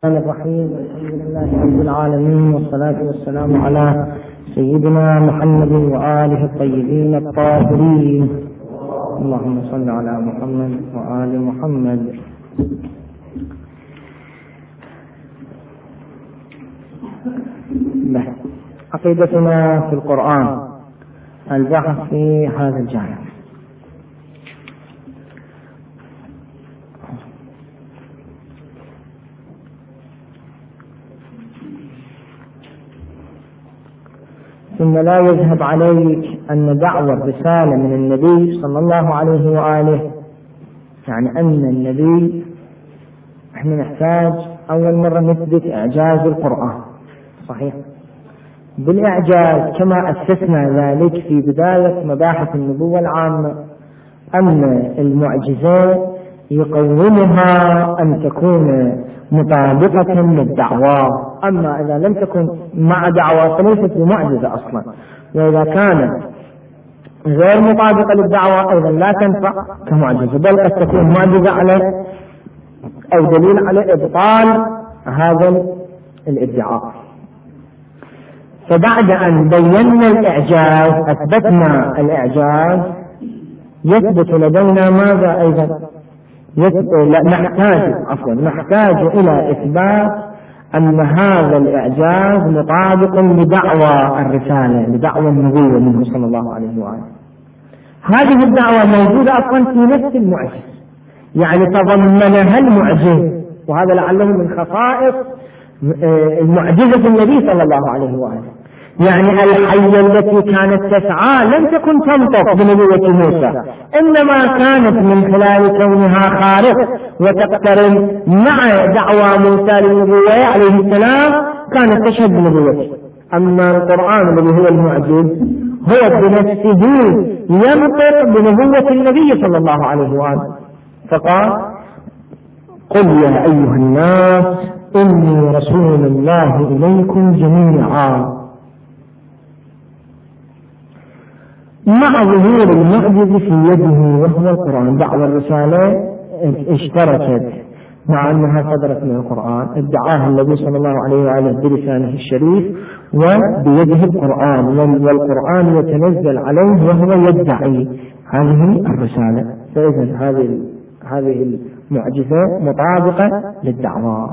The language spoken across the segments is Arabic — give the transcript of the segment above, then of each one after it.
الرحمن الرحيم. الحمد لله رب العالمين، والصلاة والسلام على سيدنا محمد وآله الطيبين الطاهرين. اللهم صل على محمد وآل محمد. عقيدتنا في القرآن، البحث في هذا الجانب. ثم لا يذهب عليك أن دعوة الرسالة من النبي صلى الله عليه وآله، يعني أن النبي احنا نحتاج أول مرة نثبت إعجاز القرآن، صحيح؟ بالإعجاز كما أسسنا ذلك في بداية مباحث النبوة العامة، أن المعجزات يقومها أن تكون مطابقة للدعوة، أما إذا لم تكن مع دعوة فليست بمعجزة أصلا، وإذا كانت غير مطابقة للدعوة أيضا لا تنفع كمعجزة، بل قد تكون معجزة على أو دليل على إبطال هذا الادعاء. فبعد أن بينا الإعجاز أثبتنا الإعجاز، يثبت لدينا ماذا أيضا؟ نحتاج إلى إثبات أن هذا الإعجاز مطابق لدعوى الرسالة، لدعوى النبوة منه صلى الله عليه وآله. هذه الدعوة موجودة أصلا في نفس المعجز، يعني تضمنها المعجز، وهذا لعله من خصائص المعجزة النبي صلى الله عليه وآله. يعني الحية التي كانت تسعى لم تكن تنطق بنبوة موسى، إنما كانت من خلال كونها خارق وتقترن مع دعوى موسى للنبوة عليه السلام كانت تشهد بنبوته. أما القرآن الذي هو المعجز هو بنفسه ينطق بنبوة النبي صلى الله عليه وآله، فقال: قل يا أيها الناس إني رسول الله إليكم جميعا. مع ظهور المعجز في يده وهو القرآن، دعوى الرسالة اشتركت مع أنها صدرت من القرآن، ادعاها النبي صلى الله عليه وآله بلسانه الشريف وبيده القرآن، والقرآن يتنزل عليه وهو يدعي هذه الرسالة. فإذا هذه المعجزة مطابقة للدعوة.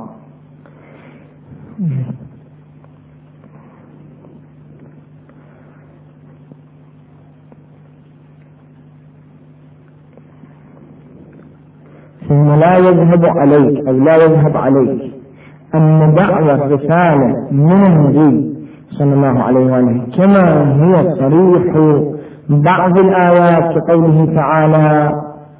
ثم لا يذهب عليك أو لا يذهب عليك أن دعوى الرسالة من النبي صلى الله عليه وآله كما هي صريح بعض الآيات كقوله تعالى: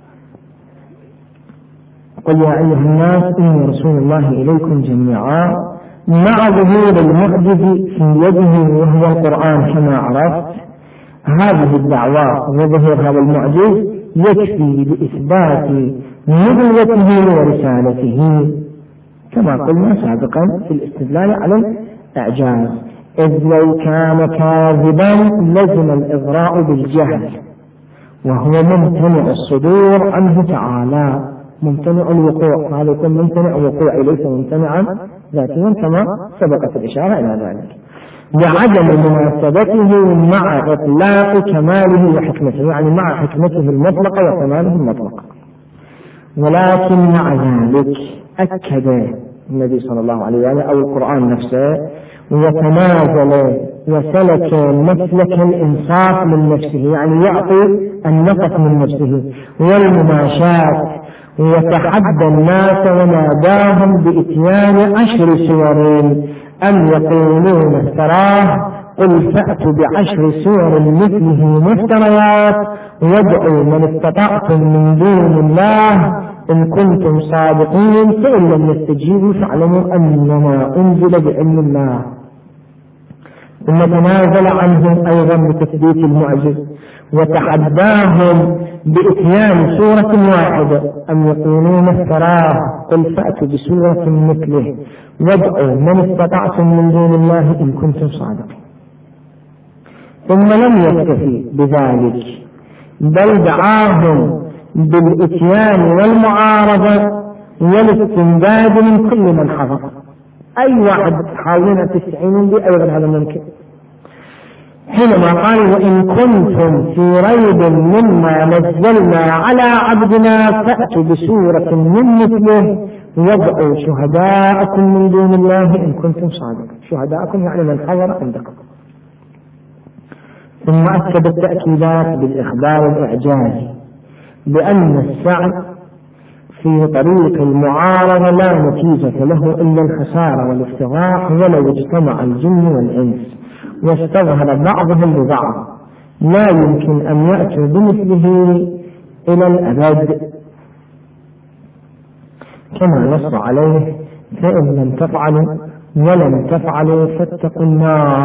قل يا أيها الناس إني رسول الله إليكم جميعا، مع ظهور المعجز في يده وهو القرآن كما عرفت، هذه الدعوة وظهور هذا المعجز يكفي لإثبات نبوته ورسالته، كما قلنا سابقا في الاستدلال على الإعجاز. إذ لو كان كاذبا لزم الإغراء بالجهل، وهو ممتنع الصدور عنه تعالى، ممتنع الوقوع، هذا يكون ممتنع الوقوع ليس ممتنعا ذاتيا كما سبقت الإشارة إلى ذلك، لعدم مناسبته مع إطلاق كماله وحكمته، يعني مع حكمته المطلقة وكماله المطلق. ولكن مع ذلك أكد النبي صلى الله عليه وآله أو القرآن نفسه وتنازل وسلك مسلك الإنصاف من نفسه، يعني يعطي النفس من نفسه والمماشاة، وتحدى الناس وناداهم بإتيان 10 سور أم يقولون افتراه، قل فأتوا ب10 سور مثله مفتريات وادعوا من استطعتم من دون الله إن كنتم صادقين، فإن لم يستجيبوا فاعلموا أنما أنزل بعلم الله. ثم تنازل عنهم أيضا بتثبيت المعجز وتحداهم بإتيان سورة واحدة أم يقولون افتراه، قل فأتوا بسورة مثله وادعوا من استطعتم من دون الله إن كنتم صادقين. ثم لم يكتفي بذلك، بل دعاهم بالإتيان والمعارضة والاستمداد من كل من حضر. أي واحد حاولنا تستعينون به أيضا هذا ممكن. حينما قال وإن كنتم في ريب مما نزلنا على عبدنا فأتوا بسورة من مثله وادعوا شهداءكم من دون الله إن كنتم صادقين. شهداءكم يعني من حضر عندكم. ثم أكد التأكيدات بالإخبار الإعجازي بأن السعي في طريق المعارضة لا نتيجة له إلا الخسارة والافتضاح ولو اجتمع الجن والإنس واستظهر بعضهم ببعض لا يمكن أن يأتوا بمثله إلى الأبد، كما نص عليه فإن لم تفعلوا ولم تفعلوا فاتقوا النار.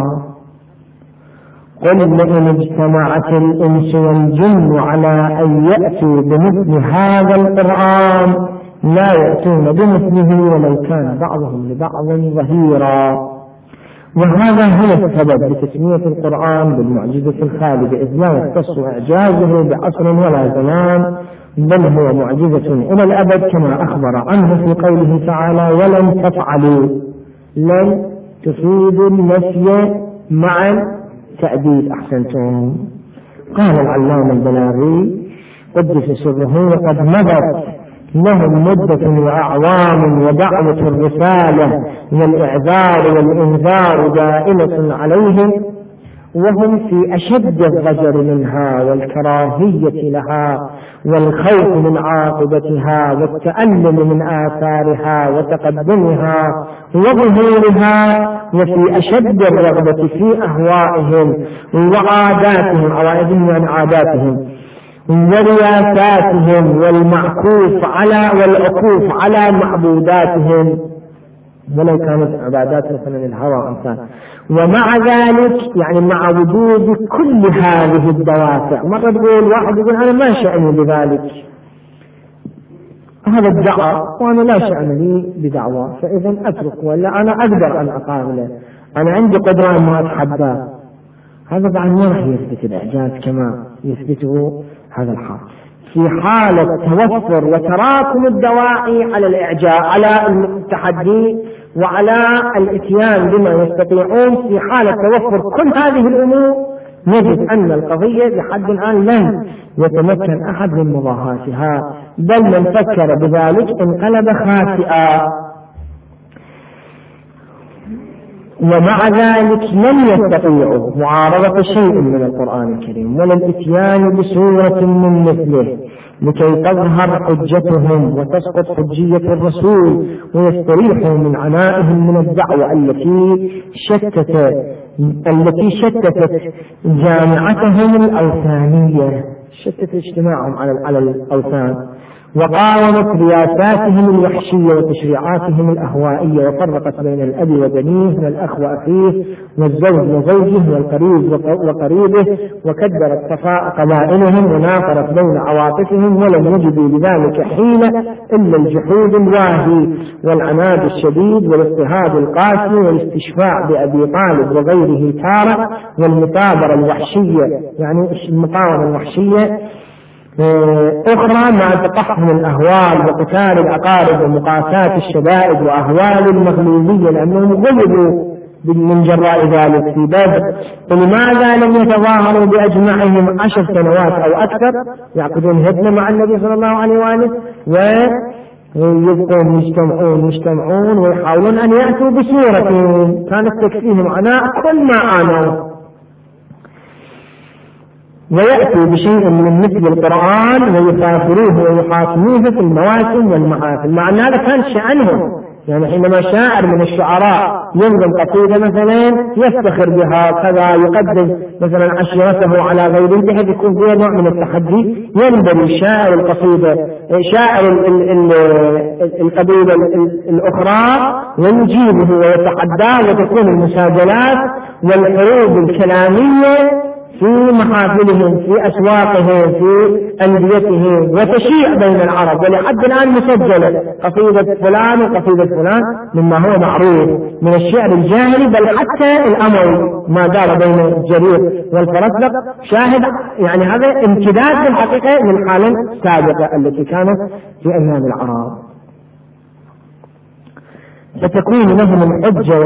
قل لئن اجتمعت الإنس والجن على أن يأتوا بمثل هذا القرآن لا يأتون بمثله ولو كان بعضهم لبعض ظهيرا. وهذا هو السبب لتسمية القرآن بالمعجزة الخالدة، إذ لا يختص إعجازه بعصر ولا زمان، بل هو معجزة إلى الأبد كما أخبر عنه في قوله تعالى ولن تفعلوا. لن تفيد النفي مع تأديب. أحسنتم. قال العلامة البلاغي قدس سره وقد مضت لهم مدة وأعوام ودعوة الرسالة والإعذار والإنذار دائمة عليهم وهم في أشد الضجر منها والكراهية لها والخوف من عاقبتها والتألم من آثارها وتقدمها وظهورها وفي أشد الرغبة في أهوائهم وعاداتهم، عوائدهم يعني عاداتهم ورياساتهم والعكوف على معبوداتهم ولو كانت عبادات مثلا الهوى أمثال. ومع ذلك يعني مع وجود كل هذه الدوافع، مرة تقول واحد يقول أنا ما شأني بذلك، هذا ادعى وأنا لا شأن لي بدعوة فإذا أترك، ولا أنا أقدر أن أقابله، أنا عندي قدرة ما أتحدى. هذا بعد ما راح يثبت الإعجاز كما يثبته هذا الحال. في حالة توفر وتراكم الدواعي على الإعجاز على التحدي وعلى الإتيان بما يستطيعون، في حالة توفر كل هذه الأمور نجد أن القضية لحد الآن لن يتمكن أحد من مضاهاتها، بل من فكر بذلك انقلب خاسئا. ومع ذلك لم يستطيعوا معارضة شيء من القرآن الكريم ولا الإتيان بسورة من مثله لكي تظهر حجتهم وتسقط حجية الرسول ويستريحوا من عنائهم من الدعوة التي شتتت جامعتهم الأوثانية، شتت اجتماعهم على الأوثان وقاومت رياساتهم الوحشية وتشريعاتهم الأهوائية وفرقت بين الأب وبنيه والأخ وأخيه والزوج وزوجه والقريب وقريبه وكدرت صفاء قبائلهم ونافرت بين عواطفهم ولم يجدوا لذلك حيلة إلا الجحود الواهي والعناد الشديد والاضطهاد القاسي والاستشفاع بأبي طالب وغيره تارة والمثابرة الوحشية يعني المقاومة الوحشية أخرى مع تقحم الأهوال وقتال الأقارب ومقاساة الشدائد وأهوال المغلوبية لأنهم غلبوا من جراء ذلك في بدر. فلماذا لم يتظاهروا بأجمعهم 10 سنوات أو أكثر يعقدون هدنة مع النبي صلى الله عليه وآله ويبقون يجتمعون ويحاولون أن يأتوا بسورة كانت تكفيهم عناء كل ما آنوا ويأتوا بشيء من مثل القرآن ويفاخروه ويحاكموه في المواسم والمحافل. مع أن هذا كان شأنهم، يعني حينما شاعر من الشعراء ينظم قصيدة مثلا يفتخر بها كذا يقدم مثلا عشيرته على غيره بحيث يكون فيها نوع من التحدي، ينبري شاعر القصيدة شاعر القبيلة الأخرى ويجيبه ويتحداه وتكون المساجلات والحروب الكلامية في محافلهم في أسواقهم في أنديتهم وتشيع بين العرب. ولحد الآن مسجلة قصيدة فلان وقصيدة فلان مما هو معروف من الشعر الجاهلي بل حتى الأموي ما دار بين الجرير والفرزدق شاهد، يعني هذا امتداد في الحقيقة من حالة سابقة التي كانت في أيام العرب. فتكون لهم الحجة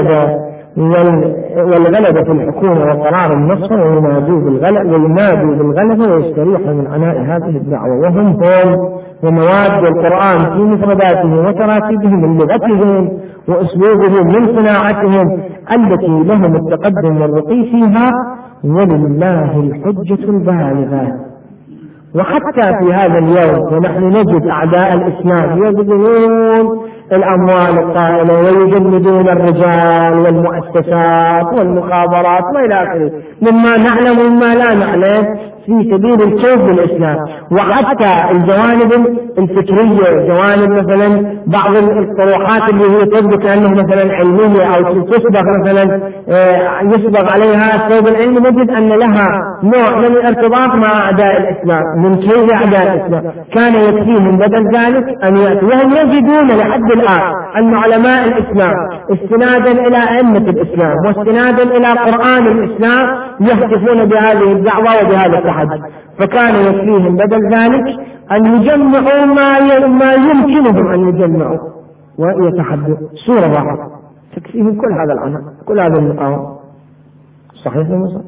والغلبة في الحكومة وقرار النصر، وينادوا بالغلبة ويستريحوا من عناء هذه الدعوة. وهم ومواد القرآن في مفرداتهم وتراتيبهم من لغتهم وأسلوبهم من صناعتهم التي لهم التقدم والرقي فيها، ولله الحجة البالغة. وحتى في هذا اليوم ونحن نجد أعداء الإسلام يبذلون الأموال الطائلة ويجندون الرجال والمؤسسات والمخابرات وإلى آخره مما نعلم ومما لا نعلم في سبيل الكيد بالإسلام. وحتى الجوانب الفكرية، جوانب مثلا بعض الطروحات اللي هي تبدو كأنه مثلا علمية أو تسبق مثلا يسبق عليها الثوب العلمي، نجد أن لها نوع من الارتباط مع أعداء الإسلام من كيد أعداء الإسلام. كان يكفيهم بدل ذلك أن يأتوا وهم يجدون لحد الآن أن علماء الإسلام استنادا إلى أئمة الإسلام واستنادا إلى قرآن الإسلام يهتفون بهذه الدعوة وبهذا التحدي. فكان يكفيهم بدل ذلك أن يجمعوا ما يمكنهم أن يجمعوا ويتحدوا سورة واحدة تكفيهم كل هذا العناء كل هذا المقاومة. صحيح ولا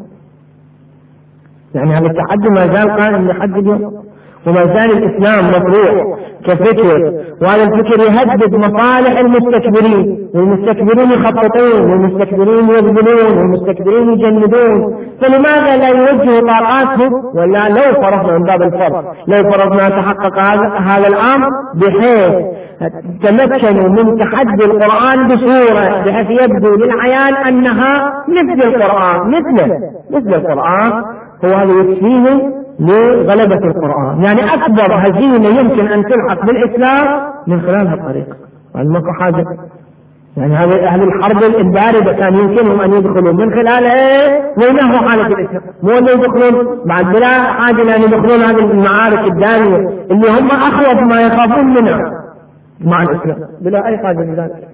يعني هذا التحدي ما زال قائم لحد اليوم، وما زال الإسلام مطروح كفكر، وهذا الفكر يهدد مصالح المستكبرين، والمستكبرين يخططون والمستكبرين يبذلون والمستكبرين يجندون. فلماذا لا يوجه طاقاتهم؟ ولا لو فرضنا من باب الفرض، لو فرضنا تحقق هذا الأمر بحيث تمكنوا من تحدي القرآن بصورة بحيث يبدو للعيان أنها مثل القرآن مثل القرآن، هو هذا يكفيه لغلبة القرآن. يعني أكبر هزيمة يمكن أن تلحق بالإسلام من خلال هذه الطريقة. الموقع حاجة يعني هذه أهل الحرب الباردة كان يمكنهم أن يدخلوا من خلالها وينهوا حالة الإسلام، مو أن يدخلون بعد بلا حاجة لأن يدخلون هذه المعارك الدامية اللي هم أخوف ما يخافون منها مع الإسلام بلا أي حاجة لذلك.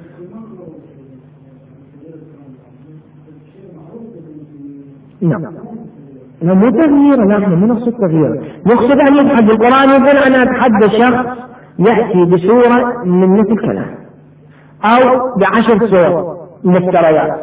نعم مو تغيير، نحن من نقصد تغيير، نقصد أن يتحدى القرآن. يقول أنا أتحدى شخص يأتي بسورة من مثل كلام أو ب10 سور مفتريات.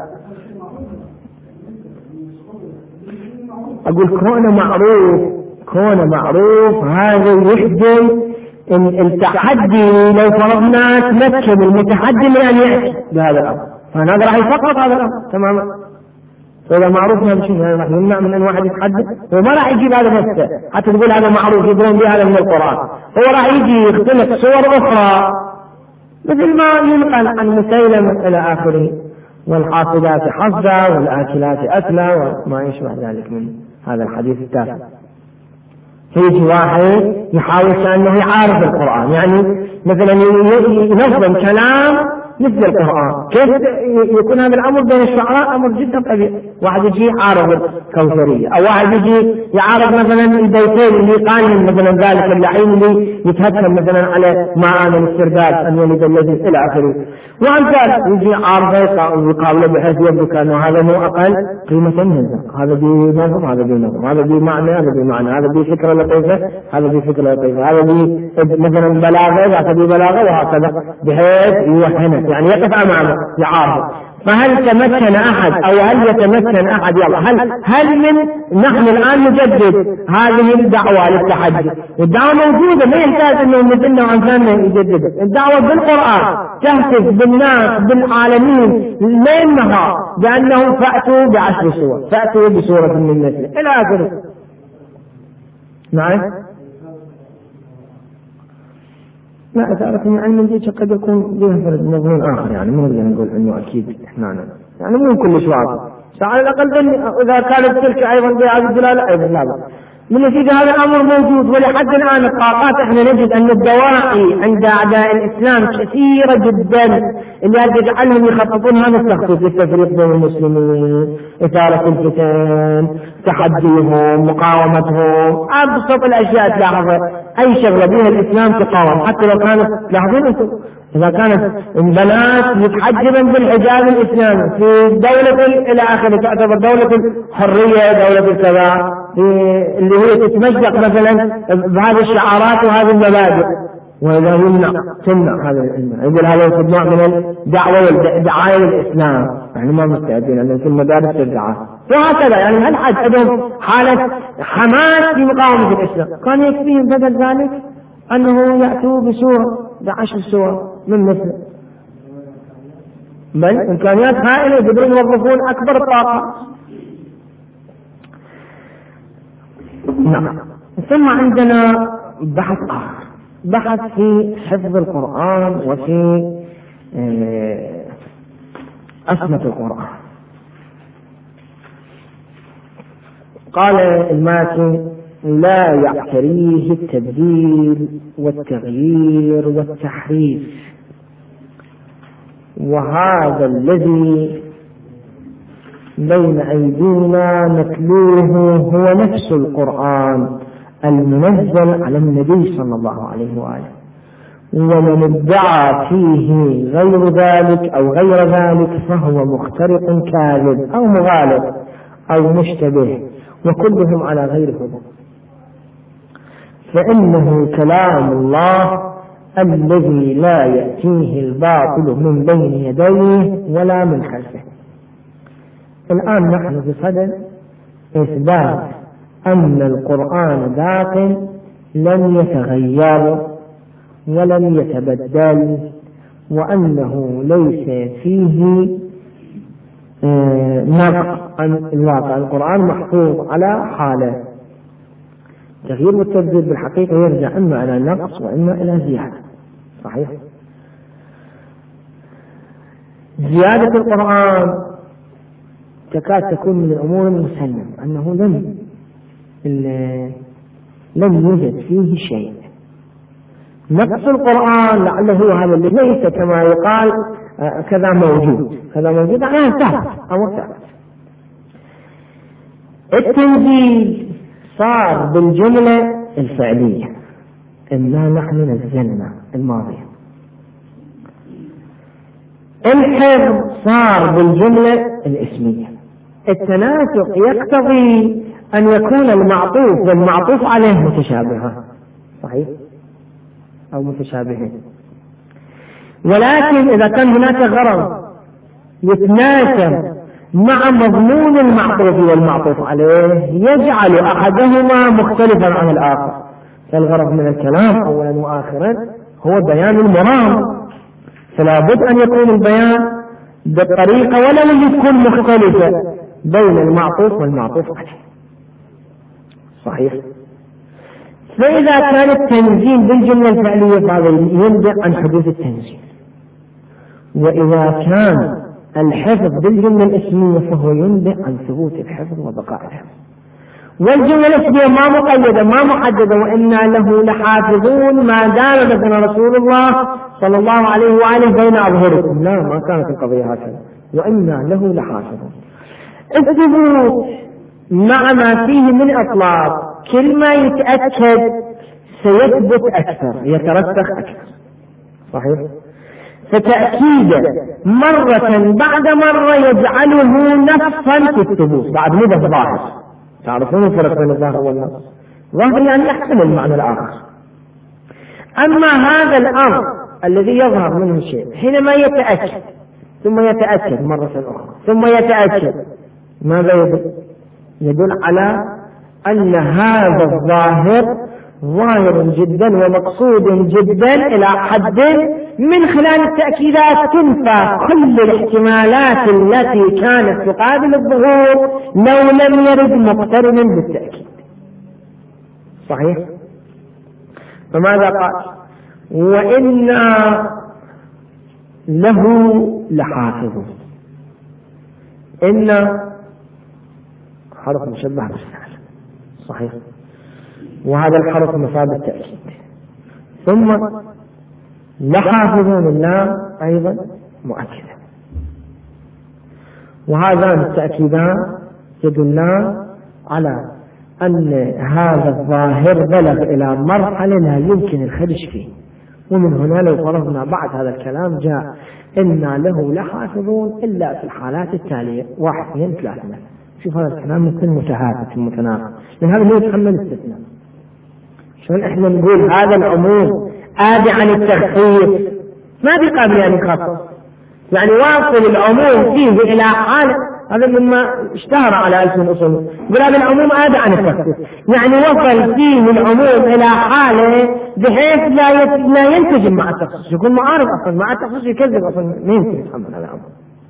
أقول كونه معروف هذا يحدث التحدي. لو فرضنا تمكن المتحدي من أن يأتي بهذا الأمر فهذا راح يسقط هذا الأمر تماما. فإذا معروف هذا الشيء راح يمنع من أن واحد يتحدث، وما راح يجيب هذا نفسه حتى تقول هذا معروف يقولون به هذا من القرآن، هو راح يجي يختلق صور أخرى مثل ما ينقل عن مسيلمة إلى آخره، والحاصلات حصدا والآكلات أكلا وما يشبه ذلك من هذا الحديث التافه. فيجي واحد يحاول كأنه يعارض القرآن، يعني مثلا ينظم كلام مثل القرآن. كيف يكون هذا الأمر بين الشعراء؟ أمر جدا طبيعي. واحد يجي يعارض الكوثرية، أو واحد يجي يعارض مثلا البيتين اللي قال مثلا ذلك اللعين اللي يتهكم مثلا على معاني الاسترداد أن يلد الذي إلى آخره، وأمثال يجي يعارضه ويقابله بحيث يبدو كأنه هذا مو أقل قيمة منه، هذا بنظم هذا بنظم، هذا بمعنى هذا بمعنى، هذا بفكرة لطيفة هذا بفكرة لطيفة، هذا مثلا بلاغة هذا ببلاغة، وهكذا بحيث يوحنه يعني يقف أمامه يعارض. فهل تمكن أحد أو هل يتمكن أحد؟ يلا هل من نحن الآن نجدد هذه الدعوة للتحدي، والدعوة موجودة ما يحتاج أنه مثلنا وأمثالنا يجددها. الدعوة بالقرآن تهتف بالناس بالعالمين ليل نهار بأنه فأتوا ب10 سور، فأتوا بسورة من مثله إلى آخره. نعم لا تعرف ان علم الجيش قد يكون له مضمون اخر، يعني مو نقدر نقول انه اكيد احنا يعني مو كل شواب على الاقل اذا كانت تلك ايضا بهذه الدلاله ايضا لا من نتيجه هذا الامر موجود. ولحد الان الطاقات احنا نجد ان الدواعي عند اعداء الاسلام كثيره جدا اللي يجعلهم يخططون هذا التخطيط للتفريق بين المسلمين، اثاره الفتن، تحديهم، مقاومتهم، ابسط الاشياء تلاحظها اي شغله بها الاسلام تقاوم. حتى لو كانت لاحظين انتم اذا كانت البنات متحجبا بالحجاب الاسلامي في دوله الى اخره تعتبر دوله الحريه دوله الكذا اللي هي تتمزق مثلا بهذه الشعارات وهذه المبادئ، وإذا تمنع هذا العلم، يقول هذا يصنع من الدعوة والدعاية للإسلام، يعني ما مستعدين أن في المدارس الدعاء، وهكذا. يعني هل حد عندهم حالة حماس في مقاومة الإسلام؟ كان يكفيهم بدل ذلك أنه يأتوا بسور ب10 سور من مثل، بل إمكانيات هائلة يقدرون يوظفون أكبر الطاقة. نعم. ثم عندنا بحث آخر، بحث في حفظ القرآن وفي أسمة القرآن. قال الماكي: لا يعتريه التبديل والتغيير والتحريف، وهذا الذي بين أيدينا نتلوه هو نفس القرآن المنزل على النبي صلى الله عليه وآله، ومن ادعى فيه غير ذلك أو غير ذلك فهو مخترق كاذب أو مغالط أو مشتبه، وكلهم على غير هدى، فإنه كلام الله الذي لا يأتيه الباطل من بين يديه ولا من خلفه. الآن نحن في صدد إثبات أن القرآن باق لم يتغير ولم يتبدل، وأنه ليس فيه نقص عن الواقع. القرآن محفوظ على حاله. التغيير والتبديل بالحقيقة يرجع إما إلى نقص وإما إلى زيادة. صحيح؟ زيادة القرآن تكاد تكون من الأمور المسلمة، أنه لم يوجد فيه شيء. نقص القرآن لعله هو هذا اللي ليس كما يقال كذا موجود على ثابت أو ثابت. التنزيل صار بالجملة الفعلية، إنا نحن نزلنا الماضية. الحفظ صار بالجملة الاسمية. التناسق يقتضي أن يكون المعطوف والمعطوف عليه متشابها، صحيح؟ أو متشابهين. ولكن إذا كان هناك غرض يتناسب مع مضمون المعطوف والمعطوف عليه يجعل أحدهما مختلفا عن الآخر. فالغرض من الكلام أولا وآخرا هو بيان المرام، فلا بد أن يكون البيان بالطريقة ولو يكون مختلفة بين المعطوف والمعطوف عليه، صحيح؟ فإذا كان التنزيل بالجملة الفعلية فهذا ينبئ عن حدوث التنزيل، وإذا كان الحفظ بالجملة الاسمية فهو ينبئ عن ثبوت الحفظ وبقاء الحفظ. والجملة الاسمية ما مقيدة ما محددة، وإنا له لحافظون ما دام بنا رسول الله صلى الله عليه وآله بين أظهركم. لا، ما كانت القضية هكذا، وإنا له لحافظون. الثبوت مع ما فيه من إطلاق، كل ما يتأكد سيثبت أكثر، يترسخ أكثر، صحيح؟ فتأكيده مرة بعد مرة يجعله نصا في الثبوت، بعد مدة ظاهر. تعرفون الفرق بين الظاهر والنص؟ ظاهر يعني يحتمل المعنى الآخر. أما هذا الأمر الذي يظهر منه شيء حينما يتأكد ثم يتأكد مرة أخرى ثم يتأكد، ماذا يدل على أن هذا الظاهر ظاهر جدا ومقصود جدا إلى حد من خلال التأكيدات تنفى كل الاحتمالات التي كانت تقابل الظهور لو لم يرد مقترنا بالتأكيد، صحيح؟ فماذا قال؟ وإنا له لحافظ. إن حرف مشبه بالفعل، صحيح؟ وهذا الحرف مفاد التأكيد. ثم لحافظون الله أيضا مؤكدا، وهذان التأكيدان يدلان على أن هذا الظاهر بلغ إلى مرحلة لا يمكن الخدش فيه. ومن هنا لو فرضنا بعد هذا الكلام جاء إنا له لحافظون إلا في الحالات التالية 1 2 3. شوف هذا الكلام مثل متهافت متناقض، لأن هذا هو يتحمل استثناء. شلون احنا نقول هذا العموم آدي عن التخصيص ما بقابل أن يخصص، يعني واصل العموم فيه إلى حال، هذا مما اشتهر على ألسن الأصول، يقول العموم آدي عن التخصيص، يعني وصل فيه العموم إلى حاله بحيث لا ينتجم مع التخصيص، يكون معارض أصلا مع التخصيص، يكذب أصلا، ما يمكن يتحمل هذا الأمر.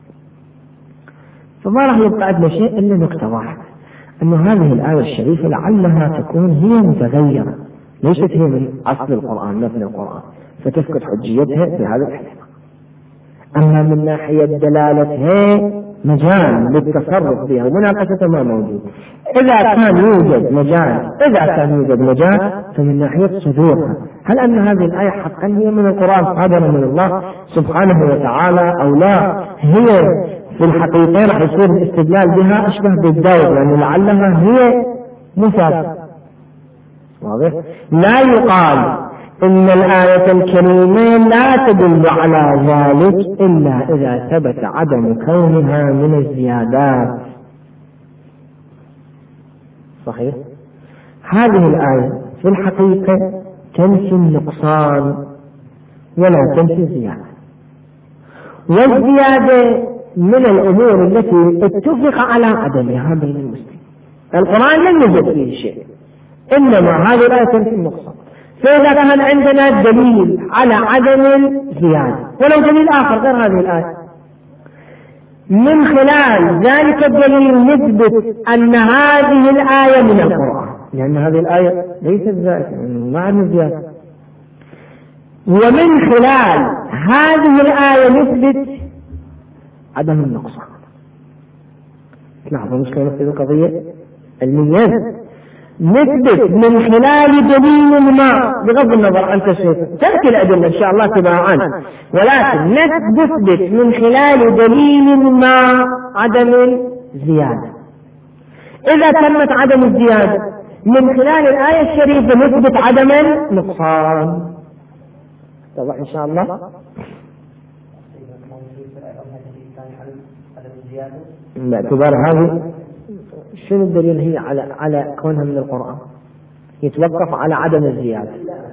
فما راح يبقى عندنا شيء إلا نقطة واحدة، أن هذه الآية الشريفة لعلها تكون هي متغيرة، ليست هي من أصل القرآن مثل القرآن، فتفقد حجيتها في هذا الاحتمال. أما من ناحية دلالتها مجال للتصرف بها مناقشة ما موجود. إذا كان يوجد مجال فمن ناحية صدورها، هل أن هذه الآية حقا هي من القرآن صادرة من الله سبحانه وتعالى أو لا؟ هي في الحقيقة راح يصير الاستدلال بها أشبه بالدور، يعني لعلها هي مسافة. واضح؟ لا يقال إن الآية الكريمة لا تدل على ذلك إلا إذا ثبت عدم كونها من الزيادات. صحيح؟ هذه الآية في الحقيقة تنفي النقصان ولا تنفي الزيادة، والزيادة من الأمور التي اتفق على عدمها بين المسلمين. القرآن لم يوجد فيه شيء، إنما هذه الآية تنفي النقصان. فإذا كان عندنا دليل على عدم الزيادة ولو دليل آخر غير هذه الآية، من خلال ذلك الدليل نثبت أن هذه الآية من القرآن، لأن هذه الآية ليست زائدة، ما عندنا زيادة. ومن خلال هذه الآية نثبت عدم النقصان. لاحظوا مشكلة في القضية علميا، نثبت من خلال دليل ما بغض النظر عن تشريف، تأتي الأدلة إن شاء الله تباعا، ولكن نثبت من خلال دليل ما عدم الزيادة. إذا تمت عدم الزيادة من خلال الآية الشريفة نثبت عدم النقصان. طبعا إن شاء الله باعتبار هذه شنو الدليل هي على كونها من القرآن؟ يتوقف على عدم الزيادة.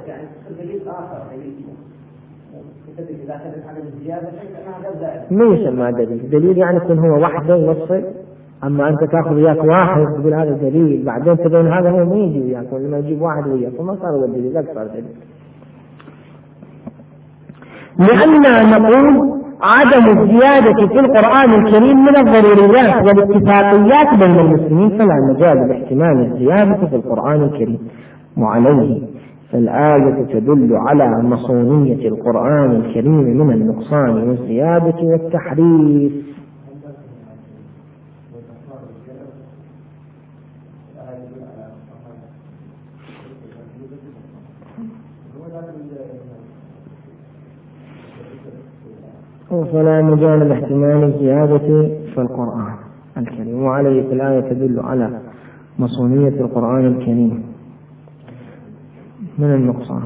ما يسمى دليل يعني يكون هو وحده يوصل. أما أنت تأخذ وياك واحد تقول هذا دليل، بعدين تبين هذا هو ما يجي وياك، ولما يجيب واحد وياك فما صار هو الدليل، لا صار دليل. لأننا نقول عدم الزيادة في القرآن الكريم من الضروريات والاتفاقيات بين المسلمين، فلا مجال لاحتمال الزيادة في القرآن الكريم. وعليه فالآية تدل على مصونية القرآن الكريم من النقصان والزيادة والتحريف. فلا مجال لاحتمال الزيادة في القرآن الكريم. وعليه الآية تدل على مصونية القرآن الكريم من النقصان.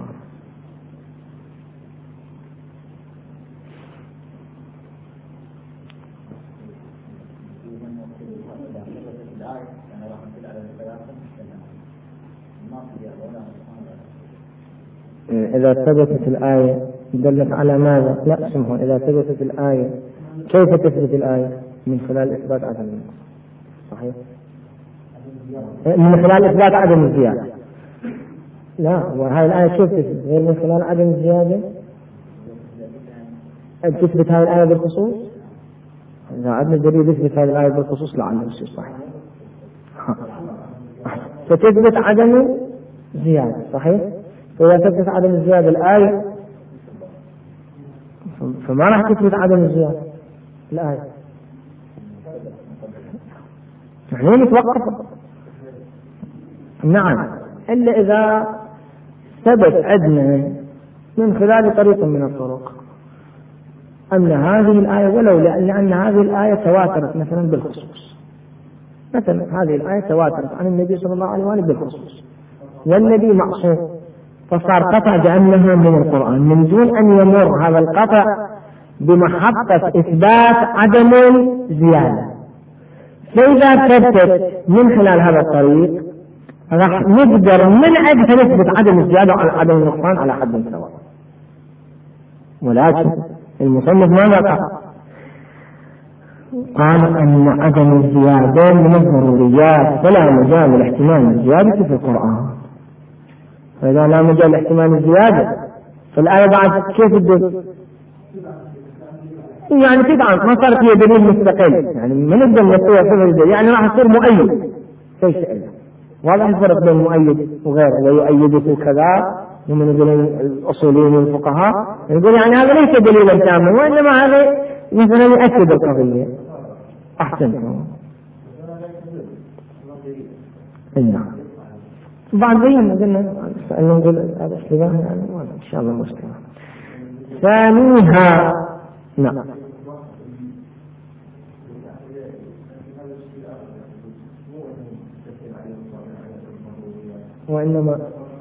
إذا ثبتت الآية دلت على ماذا؟ لا اسمه إذا ثبتت الآية، كيف تثبت الآية؟ من خلال إثبات عدم النقص. صحيح؟ من خلال إثبات عدم الزيادة. لا، وهذه الآية كيف تثبت؟ غير من خلال عدم الزيادة. تثبت هذه الآية بالخصوص؟ إذا عندنا دليل يثبت هذه الآية بالخصوص لا عندنا شيء صحيح. فتثبت عدم زيادة. صحيح؟ فإذا ثبت عدم الزيادة الآية فما راح تثبت عدم الزيادة الآية. نحن نتوقف. نعم، إلا إذا ثبت عندنا من خلال طريق من الطرق أن هذه الآية، ولو لأن هذه الآية تواترت مثلا بالخصوص، مثلا هذه الآية تواترت عن النبي صلى الله عليه وآله بالخصوص، والنبي معصوم، فصار قطع بأنها من القرآن من دون أن يمر هذا القطع بمحطة إثبات عدم الزيادة. فإذا ثبت من خلال هذا الطريق راح نقدر من عندها نثبت عدم الزيادة على عدم النقصان على حد سواء. ولكن المصنف ماذا قال أن عدم الزيادة من الضروريات، فلا مجال لاحتمال الزيادة في القرآن. فإذا لا مجال لاحتمال الزيادة فالآية بعد كيف تدل؟ يعني تدعم ما صارت هي دليل مستقل، يعني ما نقدر نسوي صفر، يعني راح يصير مؤيد. ايش واضح الفرق بين مؤيد وغيره، ويؤيده كذا ومن الأصوليين والفقهاء يقول يعني هذا ليس دليلا تاما، وإنما هذا مثلا يؤكد القضية. أحسنتم. نعم. بعدين قلنا نقول هذا السلام يعني إن شاء الله مشكلة. ثانيها نعم. وإنما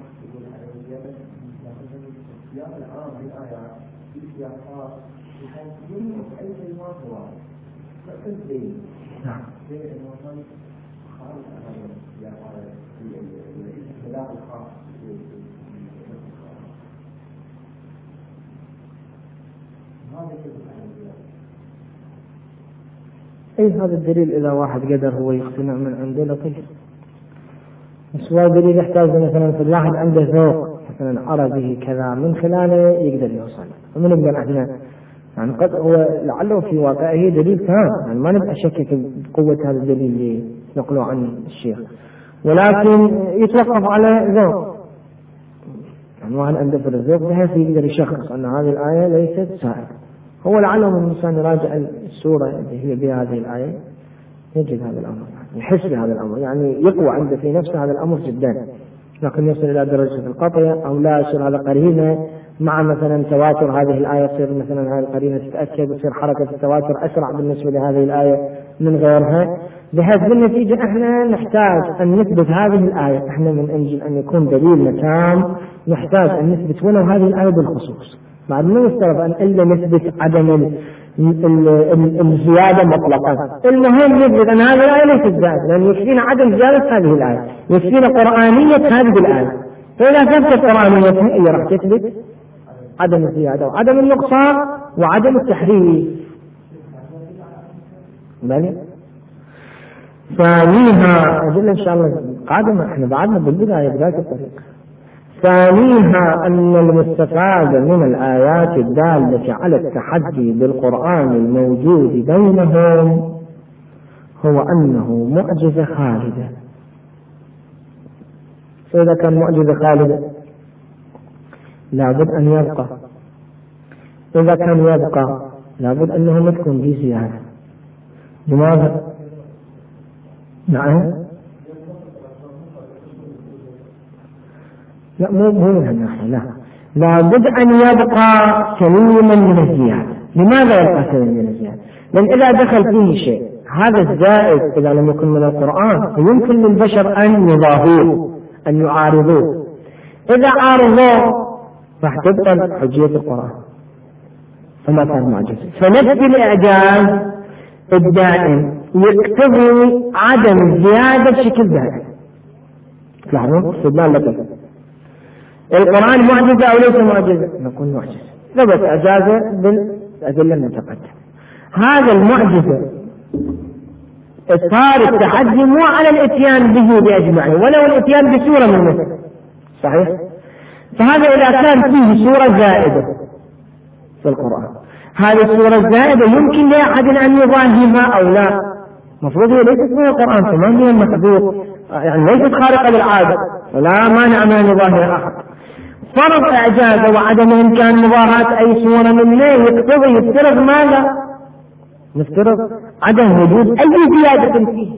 أي هذا الدليل إذا واحد قدر هو يقتنع من عنده لطيف، بس هو دليل يحتاج مثلا في الواحد عنده ذوق مثلا أرى به كذا من خلاله يقدر يوصل، ومن نقدر احنا يعني قد هو لعله في واقعه دليل تام، يعني ما نبقى شكك بقوة هذا الدليل اللي نقله عن الشيخ، ولكن يتوقف على ذوق، يعني واحد عنده في الذوق بحيث يقدر يشخص أن هذه الآية ليست سائغة. هو لعله من الإنسان يراجع السورة اللي هي بهذه الآية يجد هذا الأمر، يحس بهذا الأمر، يعني يقوى عنده في نفسه هذا الأمر جدا، لكن يصل إلى درجة القطع أو لا يصير هذا قرينة مع مثلا تواتر هذه الآية، تصير مثلا هذه القرينة تتأكد وتصير حركة التواتر أسرع بالنسبة لهذه الآية من غيرها، بحيث بالنتيجة احنا نحتاج أن نثبت هذه الآية، احنا من أجل أن يكون دليلنا تام نحتاج أن نثبت ولو هذه الآية بالخصوص، بعد ما يسترف أن إلا نثبت عدم الزيادة مطلقا، المهم نثبت أن هذه الآية ليست زائدة، لأن يكفينا عدم زيادة هذه الآية، يكفينا قرآنية هذه الآية، فإذا ثبتت قرآنيتها هي راح تثبت عدم الزيادة وعدم النقصان وعدم التحريف. بلى ثانيها أقول إن شاء الله قادمة احنا بعدنا بالبداية بداية الطريق. ثانيها أن المستفاد من الآيات الدالة على التحدي بالقرآن الموجود بينهم هو أنه معجزة خالدة. فإذا كان معجزة خالدة لابد أن يبقى، إذا كان يبقى لابد أنه تكون به زيادة. لماذا؟ نعم لا مو من هالناحية، لا لابد أن يبقى سليما من الزيادة. لماذا يبقى سليما من الزيادة؟ لأن إذا دخل فيه شيء هذا الزائد إذا لم يكن من القرآن فيمكن للبشر أن يضاهوه أن يعارضوه، إذا عارضوه راح تبطل حجية القرآن فما كان معجزة. فنفس الإعجاز الدائم يقتضي عدم الزيادة بشكل دائم. تلاحظون استدلال لطيف، القرآن معجزة أو ليس معجزة؟ نقول معجزة، ثبت إعجازه بالأدلة المتقدمة. هذا المعجزة صار التحدي مو على الاتيان به بأجمعه ولو الاتيان بسورة من مثل، صحيح؟ فهذا إذا كان فيه سورة زائدة في القرآن، هذه السورة الزائدة يمكن لأحد أن يضاهيها أو لا، مفروض هي ليست من القرآن كمان هي المحذوف، يعني ليست خارقة للعادة ولا مانع من يضاهي أحد. فرض إعجازه وعدم إمكان مضاهاة أي سورة منه يقتضي يفترض ماذا؟ نفترض عدم وجود أي زيادة فيه،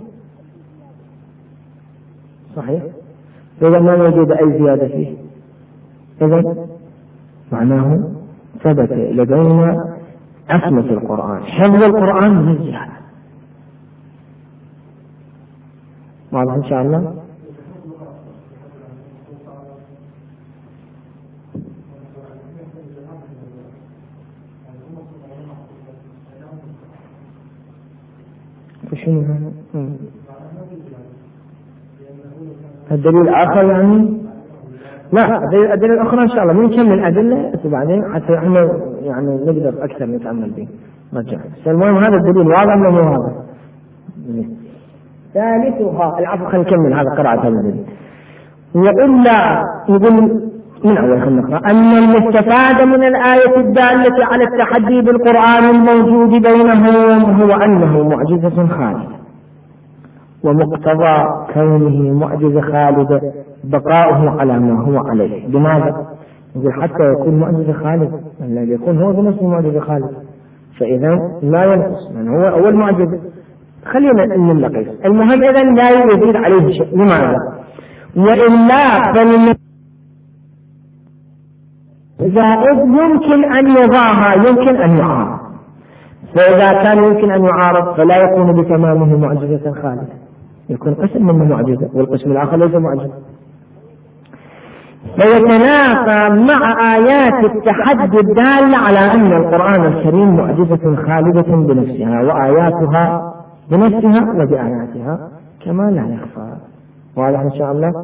صحيح؟ إذا ما وجود أي زيادة فيه إذا معناه ثبت لدينا عصمة القرآن، حفظ القرآن من الزيادة. واضح إن شاء الله؟ الدليل الآخر يعني لا الأدلة الأخرى إن شاء الله بنكمل أدلة وبعدين حتى إحنا يعني نقدر أكثر نتأمل به رجع. المهم هذا الدليل واضح ولا مو واضح؟ ثالثها العفو خلينا نكمل هذا قراءة هذا الدليل. وإلا يقول من أول خلينا نقرأ أن المستفاد من الآية الدالة على التحدي بالقرآن الموجود بينهم هو أنه معجزة خالدة، ومقتضى كونه معجزة خالدة بقاؤه على ما هو عليه. لماذا؟ يقول حتى يكون معجزة خالدة الذي يكون هو بنفسه معجزة خالدة، فإذا لا ينقص من هو أول معجزة. خلينا نلقي المهم إذا لا يزيد عليه شيء. لماذا؟ وإلا زائد يمكن أن يضاهى يمكن أن يعارض، فإذا كان يمكن أن يعارض فلا يكون بتمامه معجزة خالدة، يكون قسم منه معجزة والقسم الآخر ليس معجزة، فيتنافى مع آيات التحدي الدالة على أن القرآن الكريم معجزة خالدة بنفسها وآياتها بنفسها وبآياتها كما لا يخفى. واضح إن شاء الله.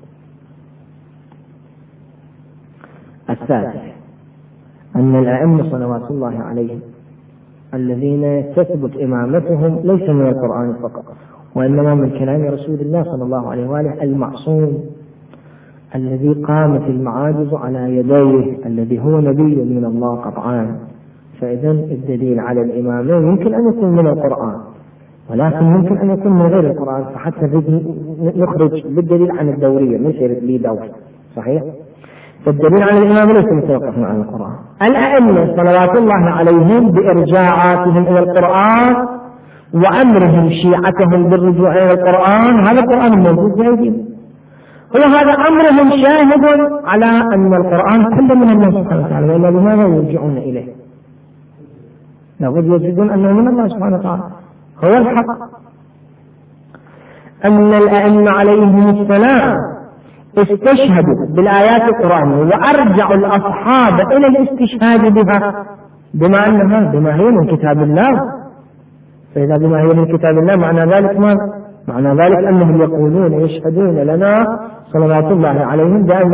الثالث أن الأئمة صلوات الله عليهم الذين تثبت إمامتهم ليس من القرآن فقط، وإنما من كلام رسول الله صلى الله عليه وآله المعصوم الذي قامت المعاجز على يديه، الذي هو نبي من الله قطعا. فإذا الدليل على الإمامين يمكن أن يكون من القرآن، ولكن يمكن أن يكون من غير القرآن، فحتى نخرج بالدليل عن الدورية ليس لي دور. صحيح؟ فالدليل على الإمام ليس متوقف عن القرآن. الأئمة صلوات الله عليهم بإرجاعاتهم إلى القرآن وأمرهم شيعتهم بالرجوع إلى القرآن، هذا القرآن الموجود بأيديهم، وهذا أمرهم شاهد على أن القرآن كله من الله سبحانه وتعالى، وإلا لماذا يرجعون إليه؟ لابد يجدون أنه من الله سبحانه وتعالى هو الحق. أن الأئمة عليهم السلام استشهدوا بالآيات القرآنية وأرجعوا الأصحاب إلى الاستشهاد بها بما هي من كتاب الله. فإذا بما هي من كتاب الله معنى ذلك معنى ذلك أنهم يقولون يشهدون لنا صلوات الله عليهم بأن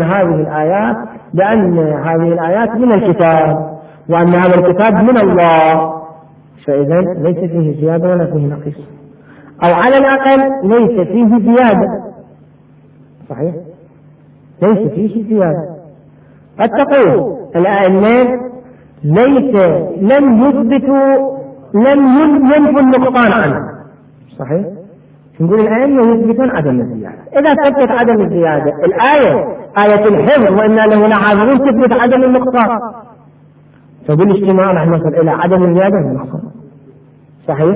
هذه الآيات من الكتاب وأن هذا الكتاب من الله. فإذا ليس فيه زيادة ولا فيه نقص، أو على الأقل ليس فيه زيادة. صحيح؟ ليس فيه زيادة. قد تقول الأئمة لم ينفوا النقصان عنه. صحيح؟ نقول الأئمة يثبتون عدم الزيادة. إذا ثبت عدم الزيادة آية الحفظ وإنا له لحافظون تثبت عدم النقصان، فبالاجتماع نحن نصل إلى عدم الزيادة والنقصان. صحيح؟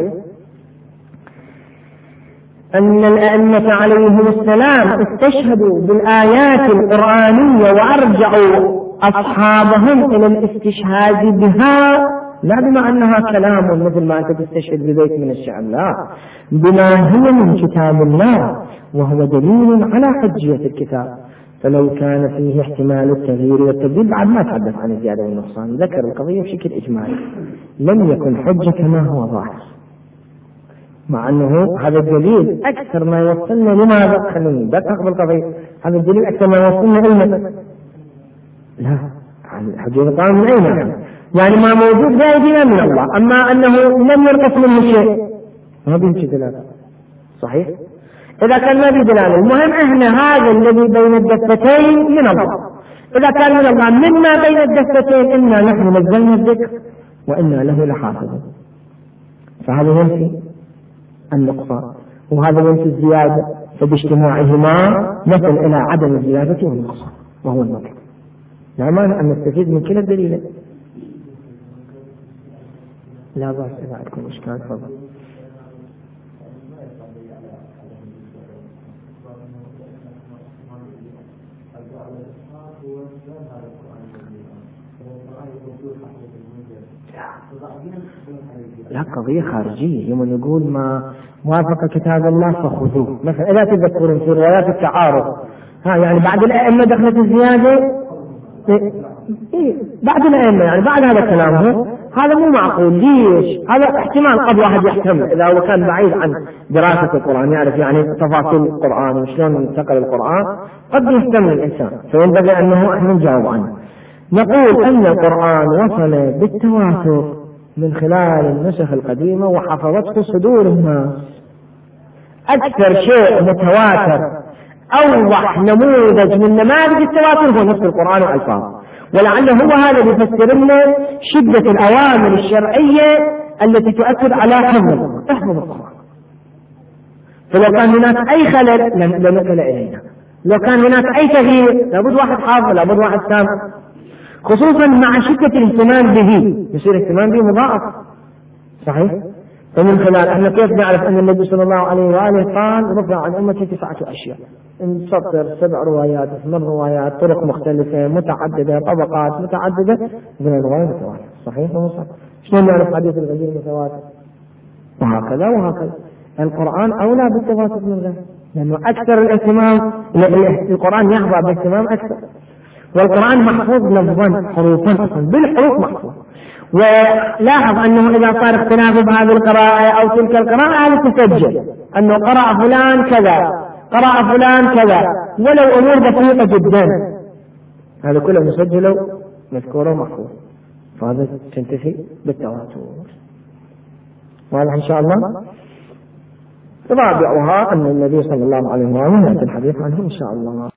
أن الأئمة عليهم السلام استشهدوا بالآيات القرآنية وأرجعوا أصحابهم إلى الاستشهاد بها، لا بما أنها كلام مثل ما أنت تستشهد ببيت من الشعر، لا، بما هي من كتاب الله وهو دليل على حجية الكتاب. فلو كان فيه احتمال التغيير والتبديل بعد ما تحدث عن الزيادة والنقصان، ذكر القضية بشكل إجمالي، لم يكن حجة كما هو ظاهر، مع أنه هذا الدليل أكثر ما يوصلنا. لماذا؟ خلينا ندقق بالقضية. هذا الدليل أكثر ما يوصلنا علما. لا، حجة القرآن من أين يعني ما موجود بأيدينا من الله، أما أنه لم ينقص منه شيء ما بيمشي دلالة. صحيح؟ إذا كان ما بدلالة، المهم إحنا هذا الذي بين الدفتين من الله. إذا كان من الله مما بين الدفتين إنا نحن نزلنا الذكر وإنا له لحافظون، فهذا ينفي النقصان وهذا ينفي الزيادة، فباجتماعهما نصل إلى عدم الزيادة والنقصان وهو المطلوب. لا مانع أن نستفيد من كلا الدليل. لا بأس. إذا عندكم إشكال تفضل. لا، قضية خارجية. يوم يقول ما وافق كتاب الله فخذوه، مثلا إذا تذكرون في روايات التعارض يعني بعد الأئمة دخلت الزيادة، بعد الأئمة يعني بعد هذا الكلام هذا مو معقول. ليش؟ هذا احتمال قد واحد يحتمل إذا هو كان بعيد عن دراسة القرآن، يعرف يعني تفاصيل القرآن وشلون ينتقل القرآن، قد يحتمل الإنسان، فينبغي أنه احنا نجاوب عنه. نقول أن القرآن وصل بالتواتر من خلال النسخ القديمة وحفظته صدور الناس. أكثر شيء متواتر، أوضح نموذج من نماذج التواتر هو نص القرآن وألفاظه، ولعله هو هذا يفسر لنا شدة الأوامر الشرعية التي تؤثر على حفظ القرآن. فلو كان هناك أي خلل لنقل إلينا، لو كان هناك أي تغيير لابد واحد حافظ، لابد واحد سامع، خصوصا مع شدة الاهتمام به يصير اهتمام به مضاعف. صحيح؟ فمن خلال احنا كيف نعرف ان النبي صلى الله عليه وآله قال رفع عن أمتي 9 أشياء، نسطر 7 روايات 8 روايات، طرق مختلفة متعددة، طبقات متعددة من الرواية متواتر. صحيح ولا صحيح؟ شلون نعرف حديث الغدير متواتر؟ وهكذا وهكذا. القرآن أولى بالتواتر من غيره، لأنه أكثر الاهتمام، القرآن يحظى باهتمام أكثر، والقرآن محفوظ لفظا حروفا بالحروف محفوظ. ولاحظ أنه إذا صار اختلاف بهذه القراءة أو تلك القراءة هذا تسجل أنه قرأ فلان كذا، قرأ فلان كذا، ولو أمور بسيطة جدا هذا كله مسجل مذكور ومحفوظ، فهذا تنتفي بالتواتر. واضح إن شاء الله. رابعها أن النبي صلى الله عليه وسلم يأتي الحديث عنه إن شاء الله.